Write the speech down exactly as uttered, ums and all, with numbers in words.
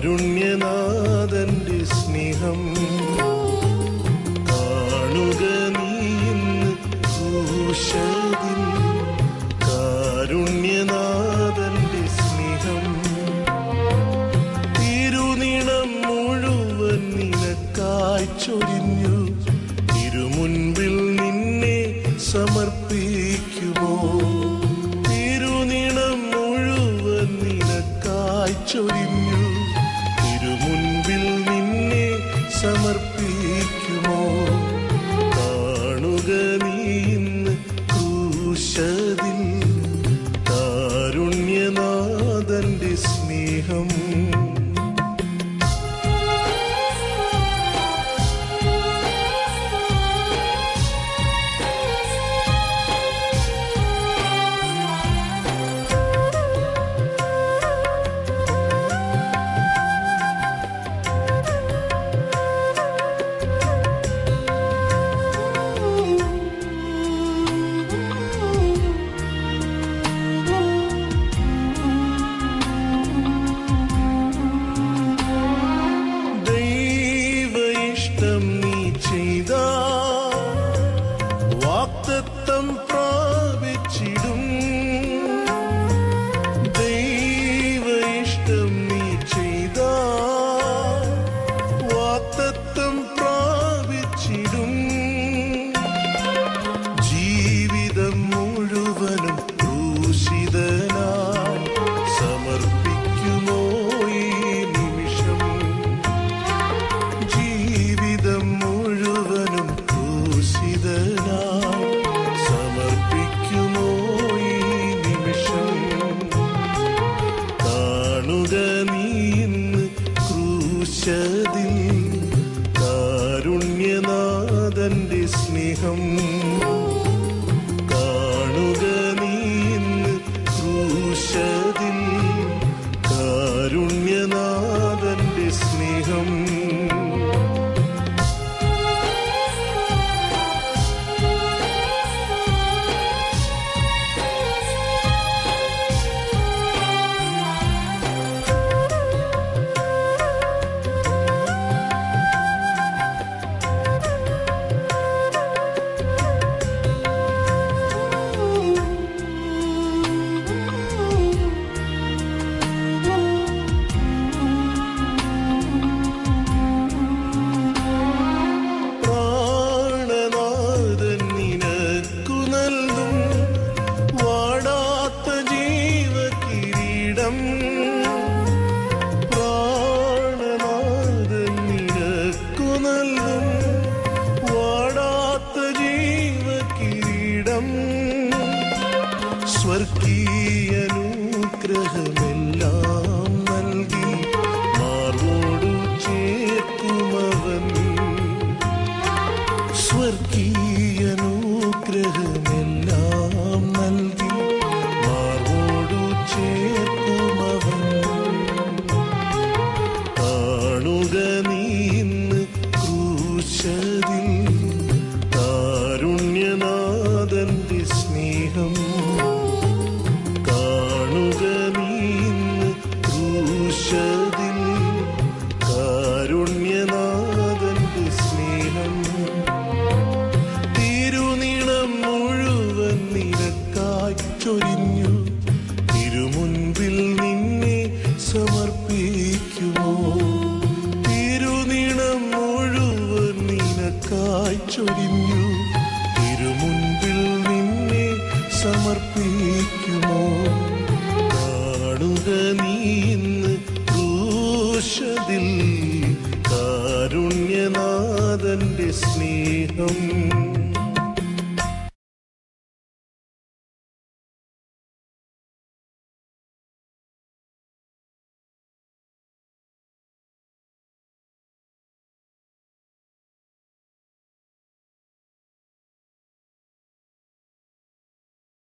കാരുണ്യനാഥന്റെ സ്നേഹം കാണുക നീ ഇന്ന് ക്രൂശിൽ. കാരുണ്യനാഥന്റെ സ്നേഹം തിരുനിണം മുഴുവൻ നിനക്കായി ചൊരിഞ്ഞു. തിരുമുൻപിൽ നിന്നെ സമർപ്പിക്കുമോ? തിരുനിണം മുഴുവൻ നിനക്കായി ചൊരിഞ്ഞു. തിരുമുൻപിൽ നിന്നെ സമർപ്പിക്കുമോ? കാണുക നീ ഇന്ന് ക്രൂശിൽ കാരുണ്യനാഥന്റെ സ്നേഹം. വാഗ്ദത്തം പ്രാപിച്ചിടും. ദൈവ ഇഷ്ടം നീ ചെയ്താൽ വാഗ്ദത്തം പ്രാപിച്ചിടും. ജീവിതം മുഴുവനും ക്രൂശിതനായി സമർപ്പിക്കുമോ ഈ നിമിഷം? ജീവിതം മുഴുവനും ക്രൂശിതനായി സമർപ്പിക്കുമോ ഈ നിമിഷം? കാണുക നീ ഇന്ന് ക്രൂശിൽ കാരുണ്യനാഥന്റെ സ്നേഹം. കാണുക നീ ഇന്ന് ക്രൂശിൽ കാരുണ്യനാഥന്റെ സ്നേഹം. പ്രാണനാഥൻ നിനക്കു നൽകും വാടാത്ത ജീവകിരീടം. സ്വർഗീയനുഗ്രഹമെല്ലാം നൽകി മാർവോടു ചേർക്കുമവൻ. സ്വർഗീയനുഗ്രഹമെല്ലാം നൽകി മാർവോടു ചേർക്കുമവൻ. കാണുക നീ ഇന്ന് ക്രൂശിൽ കാരുണ്യനാഥന്റെ സ്നേഹം. കാണുക നീ ഇന്ന് ക്രൂശിൽ കാരുണ്യനാഥന്റെ സ്നേഹം. തിരുനിണം മുഴുവൻ നിനക്കായി ചൊരിഞ്ഞു. തിരുമുൻപിൽ നിന്നെ സമർപ്പിക്കുമോ? തിരുനിണം മുഴുവൻ നിനക്കായി ചൊരിഞ്ഞു. തിരുമുൻപിൽ നിന്നെ സമർപ്പിക്കുമോ? കാണുക നീ ഇന്ന് ക്രൂശിൽ കാരുണ്യനാഥന്റെ സ്നേഹം.